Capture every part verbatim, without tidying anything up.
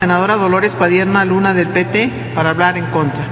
Senadora Dolores Padierna Luna del P T para hablar en contra.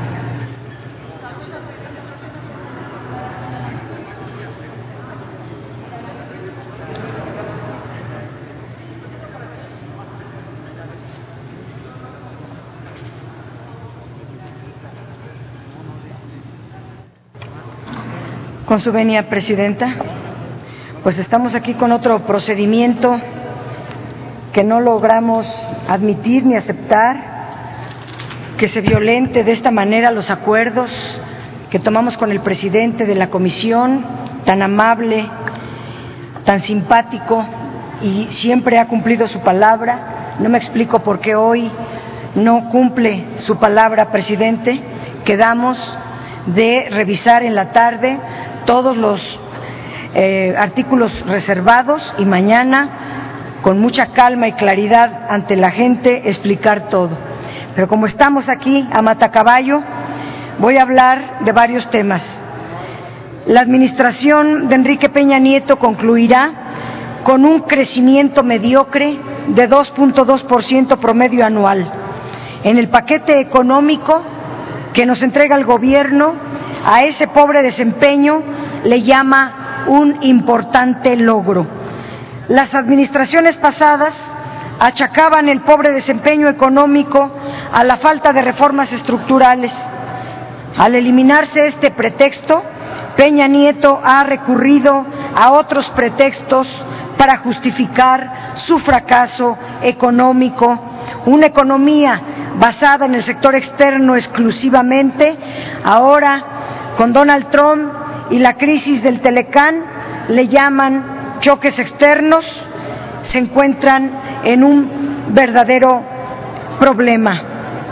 Con su venia, Presidenta, pues estamos aquí con otro procedimiento que no logramos admitir ni aceptar, que se violente de esta manera los acuerdos que tomamos con el presidente de la comisión, tan amable, tan simpático y siempre ha cumplido su palabra. No me explico por qué hoy no cumple su palabra, presidente. Quedamos de revisar en la tarde todos los eh, artículos reservados y mañana, con mucha calma y claridad ante la gente, explicar todo. Pero como estamos aquí a matacaballo, voy a hablar de varios temas. La administración de Enrique Peña Nieto concluirá con un crecimiento mediocre de dos punto dos por ciento promedio anual. En el paquete económico que nos entrega el gobierno, a ese pobre desempeño le llama un importante logro. Las administraciones pasadas achacaban el pobre desempeño económico a la falta de reformas estructurales. Al eliminarse este pretexto, Peña Nieto ha recurrido a otros pretextos para justificar su fracaso económico. Una economía basada en el sector externo exclusivamente, ahora con Donald Trump y la crisis del Telecán le llaman choques externos, se encuentran en un verdadero problema.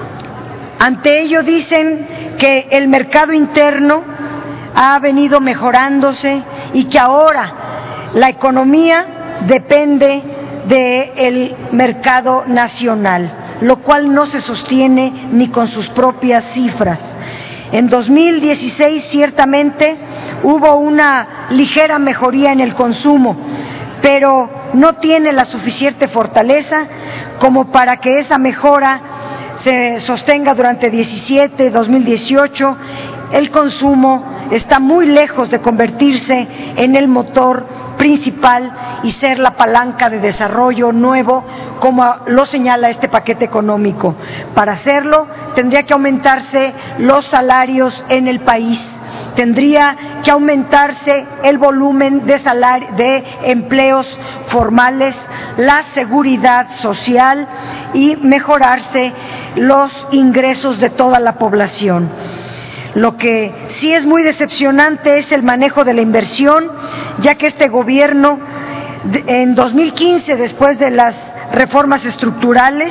Ante ello dicen que el mercado interno ha venido mejorándose y que ahora la economía depende del mercado nacional, lo cual no se sostiene ni con sus propias cifras. En dos mil dieciséis ciertamente hubo una ligera mejoría en el consumo, pero no tiene la suficiente fortaleza como para que esa mejora se sostenga durante diecisiete, dos mil dieciocho. El consumo está muy lejos de convertirse en el motor principal y ser la palanca de desarrollo nuevo, como lo señala este paquete económico. Para hacerlo, tendría que aumentarse los salarios en el país, tendría que aumentarse el volumen de, salario, de empleos formales, la seguridad social y mejorarse los ingresos de toda la población. Lo que sí es muy decepcionante es el manejo de la inversión, ya que este gobierno en dos mil quince, después de las reformas estructurales,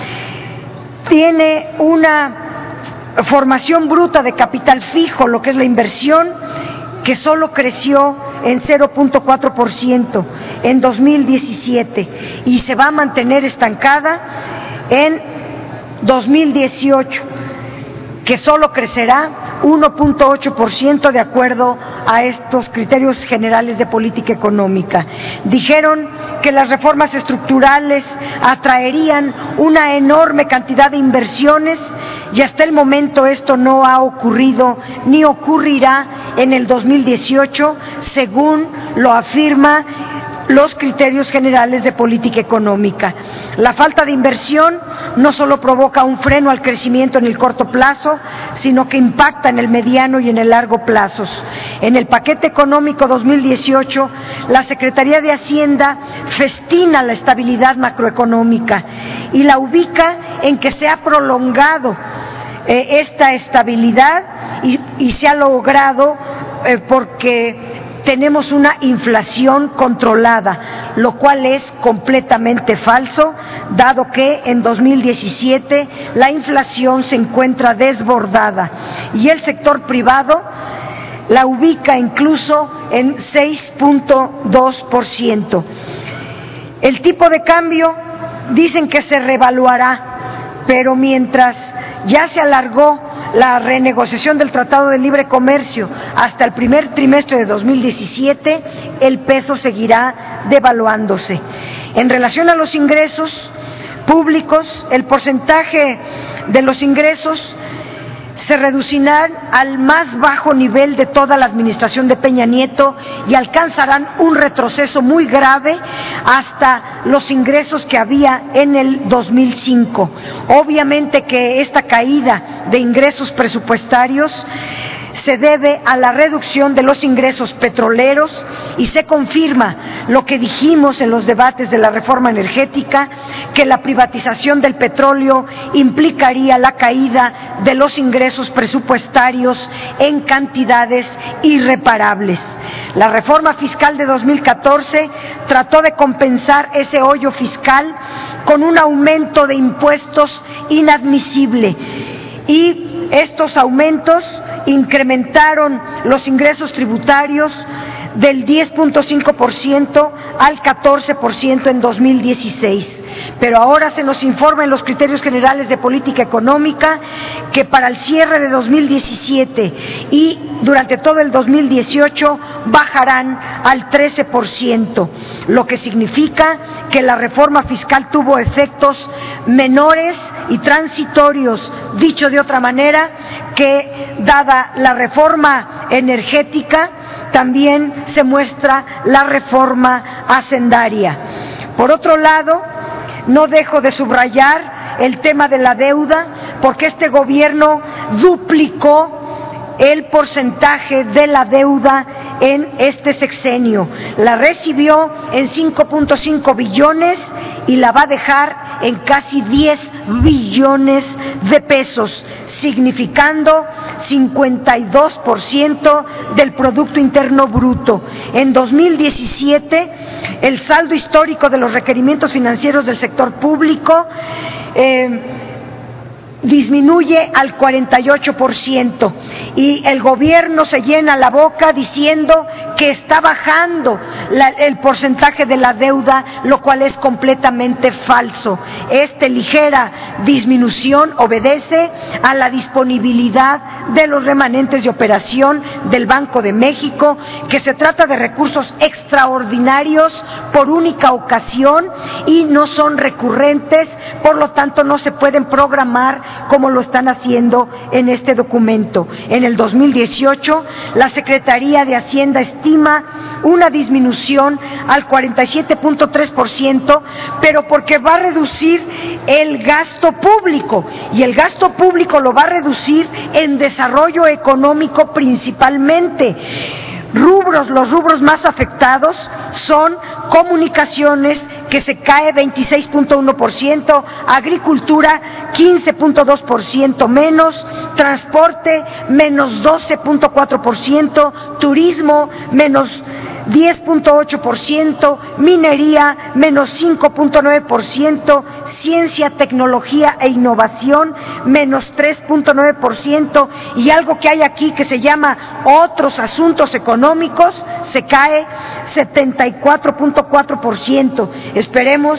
tiene una formación bruta de capital fijo, lo que es la inversión, que solo creció en cero punto cuatro por ciento en dos mil diecisiete y se va a mantener estancada en dos mil dieciocho, que solo crecerá uno punto ocho por ciento de acuerdo a estos criterios generales de política económica. Dijeron que las reformas estructurales atraerían una enorme cantidad de inversiones y hasta el momento esto no ha ocurrido ni ocurrirá en el dos mil dieciocho, según lo afirma los criterios generales de política económica. La falta de inversión no solo provoca un freno al crecimiento en el corto plazo, sino que impacta en el mediano y en el largo plazos. En el paquete económico dos mil dieciocho, la Secretaría de Hacienda festina la estabilidad macroeconómica y la ubica en que se ha prolongado eh, esta estabilidad y, y se ha logrado eh, porque tenemos una inflación controlada, lo cual es completamente falso, dado que en dos mil diecisiete la inflación se encuentra desbordada y el sector privado la ubica incluso en seis punto dos por ciento. El tipo de cambio dicen que se revaluará, pero mientras ya se alargó la renegociación del Tratado de Libre Comercio hasta el primer trimestre de dos mil diecisiete, el peso seguirá devaluándose. En relación a los ingresos, públicos, el porcentaje de los ingresos se reducirán al más bajo nivel de toda la administración de Peña Nieto y alcanzarán un retroceso muy grave hasta los ingresos que había en el dos mil cinco. Obviamente que esta caída de ingresos presupuestarios se debe a la reducción de los ingresos petroleros y se confirma lo que dijimos en los debates de la reforma energética, que la privatización del petróleo implicaría la caída de los ingresos presupuestarios en cantidades irreparables. La reforma fiscal de dos mil catorce trató de compensar ese hoyo fiscal con un aumento de impuestos inadmisible y estos aumentos incrementaron los ingresos tributarios del diez punto cinco por ciento al catorce por ciento en dos mil dieciséis. Pero ahora se nos informa en los criterios generales de política económica que para el cierre de dos mil diecisiete y durante todo el dos mil dieciocho bajarán al trece por ciento, lo que significa que la reforma fiscal tuvo efectos menores y transitorios, dicho de otra manera, que dada la reforma energética también se muestra la reforma hacendaria. Por otro lado, no dejo de subrayar el tema de la deuda, porque este gobierno duplicó el porcentaje de la deuda en este sexenio. La recibió en cinco punto cinco billones y la va a dejar en casi diez billones de pesos, significando cincuenta y dos por ciento del Producto Interno Bruto. En dos mil diecisiete, el saldo histórico de los requerimientos financieros del sector público eh, disminuye al cuarenta y ocho por ciento y el gobierno se llena la boca diciendo que está bajando la, el porcentaje de la deuda, lo cual es completamente falso. Esta ligera disminución obedece a la disponibilidad de los remanentes de operación del Banco de México, que se trata de recursos extraordinarios por única ocasión y no son recurrentes, por lo tanto no se pueden programar como lo están haciendo en este documento. En el dos mil dieciocho, la Secretaría de Hacienda estima una disminución al cuarenta y siete punto tres por ciento, pero porque va a reducir el gasto público, y el gasto público lo va a reducir en desarrollo económico principalmente. Rubros, los rubros más afectados son comunicaciones, que se cae veintiséis punto uno por ciento, agricultura quince punto dos por ciento menos, transporte menos doce punto cuatro por ciento, turismo menos diez punto ocho por ciento, minería menos cinco punto nueve por ciento, ciencia, tecnología e innovación menos tres punto nueve por ciento, y algo que hay aquí que se llama otros asuntos económicos se cae setenta y cuatro punto cuatro por ciento. Esperemos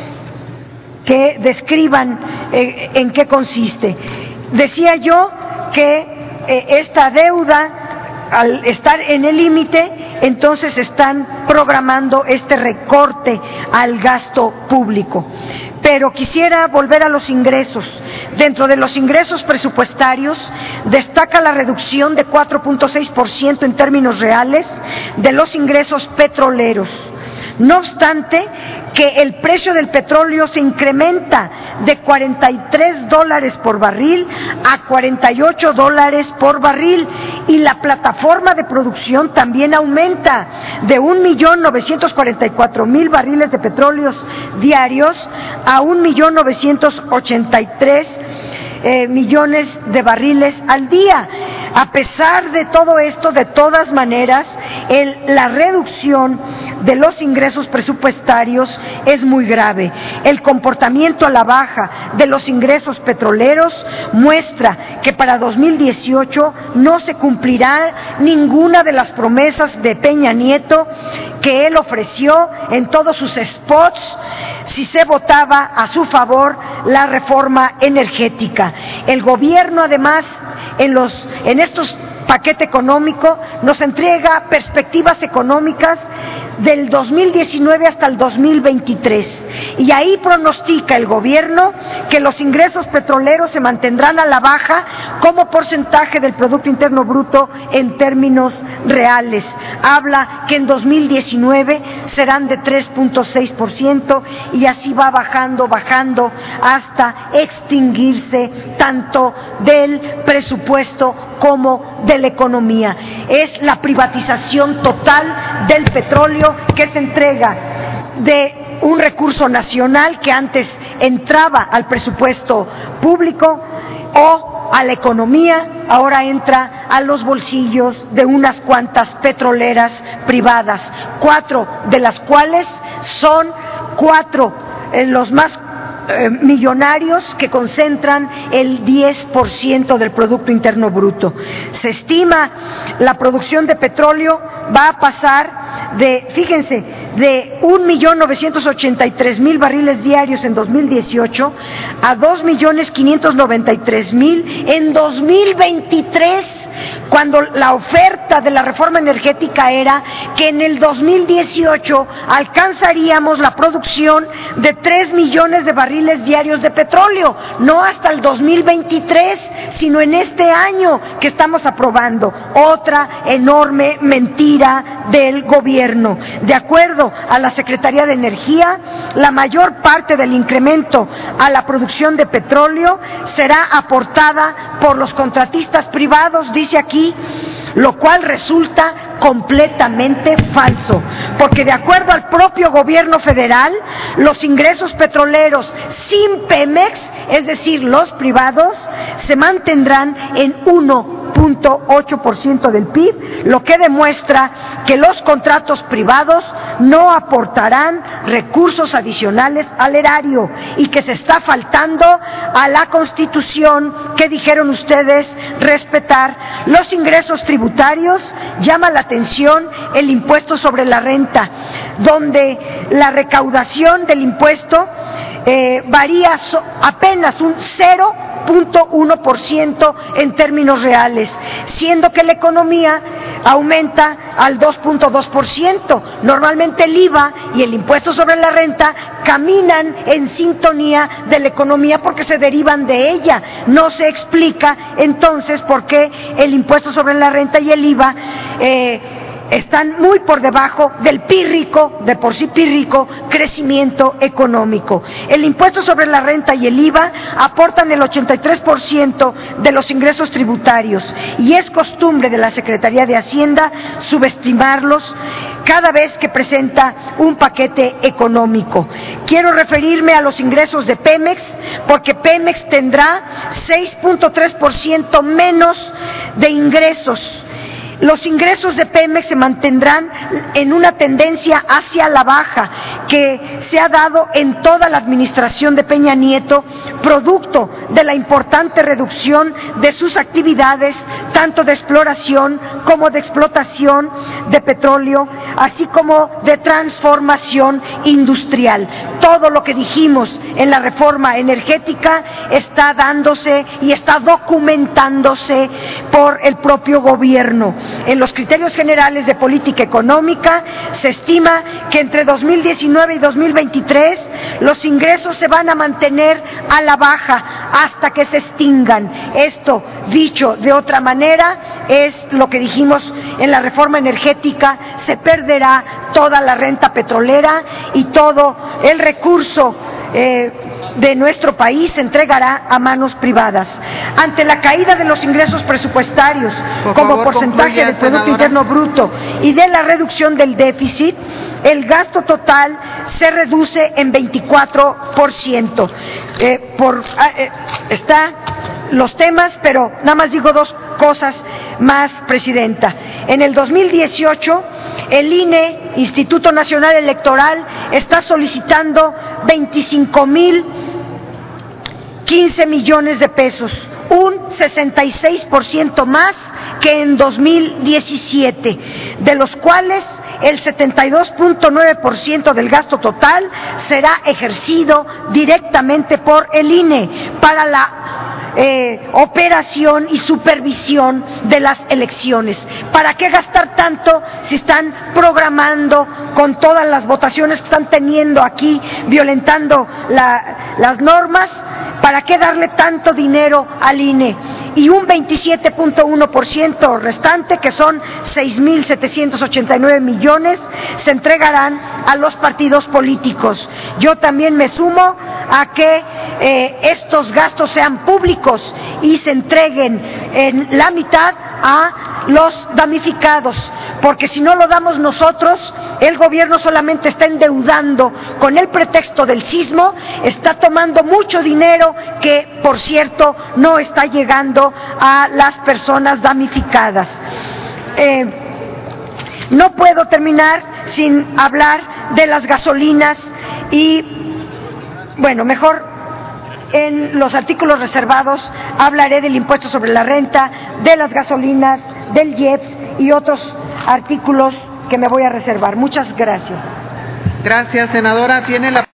que describan eh, en qué consiste. Decía yo que eh, esta deuda, al estar en el límite, entonces están programando este recorte al gasto público. Pero quisiera volver a los ingresos. Dentro de los ingresos presupuestarios destaca la reducción de cuatro punto seis por ciento en términos reales de los ingresos petroleros. No obstante, que el precio del petróleo se incrementa de cuarenta y tres dólares por barril a cuarenta y ocho dólares por barril, y la plataforma de producción también aumenta de un millón novecientos cuarenta y cuatro mil barriles de petróleos diarios a un millón novecientos ochenta y tres eh, millones de barriles al día. A pesar de todo esto, de todas maneras, el, la reducción de los ingresos presupuestarios es muy grave. El comportamiento a la baja de los ingresos petroleros muestra que para dos mil dieciocho no se cumplirá ninguna de las promesas de Peña Nieto que él ofreció en todos sus spots si se votaba a su favor la reforma energética. El gobierno, además, en los en estos paquete económico nos entrega perspectivas económicas del dos mil diecinueve hasta el dos mil veintitrés. Y ahí pronostica el gobierno que los ingresos petroleros se mantendrán a la baja como porcentaje del Producto Interno Bruto en términos reales. Habla que en dos mil diecinueve serán de tres punto seis por ciento y así va bajando, bajando hasta extinguirse tanto del presupuesto como de la economía. Es la privatización total del petróleo que se entrega de un recurso nacional que antes entraba al presupuesto público o a la economía, ahora entra a los bolsillos de unas cuantas petroleras privadas, cuatro de las cuales son cuatro eh, los más eh, millonarios que concentran el diez por ciento del Producto Interno Bruto. Se estima la producción de petróleo va a pasar de, fíjense, de un millón novecientos ochenta y tres mil barriles diarios en dos mil dieciocho a dos millones quinientos noventa y tres mil en dos mil veintitrés, cuando la oferta de la reforma energética era que en el dos mil dieciocho alcanzaríamos la producción de tres millones de barriles diarios de petróleo, no hasta el dos mil veintitrés, sino en este año que estamos aprobando. Otra enorme mentira del gobierno. De acuerdo a la Secretaría de Energía, la mayor parte del incremento a la producción de petróleo será aportada por los contratistas privados, dice aquí, lo cual resulta completamente falso, porque de acuerdo al propio gobierno federal, los ingresos petroleros sin Pemex, es decir, los privados, se mantendrán en uno punto ocho por ciento del P I B, lo que demuestra que los contratos privados no aportarán recursos adicionales al erario y que se está faltando a la Constitución que dijeron ustedes respetar. Los ingresos tributarios, llama la atención el impuesto sobre la renta, donde la recaudación del impuesto eh, varía so, apenas un cero punto uno por ciento en términos reales, siendo que la economía aumenta al dos punto dos por ciento. Normalmente el I V A y el impuesto sobre la renta caminan en sintonía de la economía porque se derivan de ella. No se explica entonces por qué el impuesto sobre la renta y el I V A eh, están muy por debajo del pírrico, de por sí pírrico, crecimiento económico. El impuesto sobre la renta y el I V A aportan el ochenta y tres por ciento de los ingresos tributarios y es costumbre de la Secretaría de Hacienda subestimarlos cada vez que presenta un paquete económico. Quiero referirme a los ingresos de Pemex, porque Pemex tendrá seis punto tres por ciento menos de ingresos. Los ingresos de Pemex se mantendrán en una tendencia hacia la baja que se ha dado en toda la administración de Peña Nieto, producto de la importante reducción de sus actividades, tanto de exploración como de explotación de petróleo, así como de transformación industrial. Todo lo que dijimos en la reforma energética está dándose y está documentándose por el propio gobierno. En los criterios generales de política económica se estima que entre dos mil diecinueve y dos mil veintitrés los ingresos se van a mantener a la baja hasta que se extingan. Esto, dicho de otra manera, es lo que dijimos en la reforma energética: se perderá toda la renta petrolera y todo el recurso eh, de nuestro país se entregará a manos privadas. Ante la caída de los ingresos presupuestarios Por como favor, porcentaje concluya, del Producto senadora. Interno Bruto y de la reducción del déficit, el gasto total se reduce en veinticuatro por ciento. Eh, por, eh, está los temas, pero nada más digo dos cosas más, Presidenta. En el dos mil dieciocho, el I N E, Instituto Nacional Electoral, está solicitando veinticinco mil quince millones de pesos, un sesenta y seis por ciento más que en dos mil diecisiete, de los cuales el setenta y dos punto nueve por ciento del gasto total será ejercido directamente por el I N E para la eh, operación y supervisión de las elecciones. ¿Para qué gastar tanto si están programando con todas las votaciones que están teniendo aquí, violentando la, las normas? ¿Para qué darle tanto dinero al I N E? Y un veintisiete punto uno por ciento restante, que son seis mil setecientos ochenta y nueve millones, se entregarán a los partidos políticos. Yo también me sumo a que eh, estos gastos sean públicos y se entreguen en la mitad a los damnificados, porque si no lo damos nosotros, el gobierno solamente está endeudando con el pretexto del sismo, está tomando mucho dinero que, por cierto, no está llegando a las personas damnificadas. Eh, no puedo terminar sin hablar de las gasolinas y, bueno, mejor en los artículos reservados hablaré del impuesto sobre la renta, de las gasolinas, del I E P S y otros artículos que me voy a reservar. Muchas gracias. Gracias, senadora. Tiene la